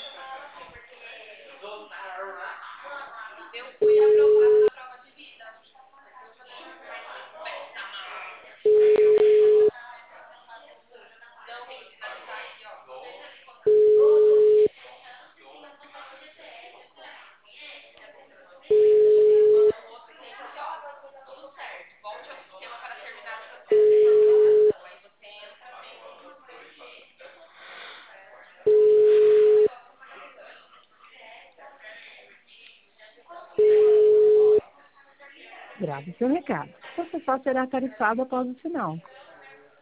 Eu fui aprovada na prova de vida. Não, tem que finalizar aqui, ó. Manda um outro link aqui, ó. Tudo certo. Volte ao sistema para terminar o processo de formalização. Aí você entra dentro do negócio de pagamento. Grave seu recado. Você só será tarifado após o sinal.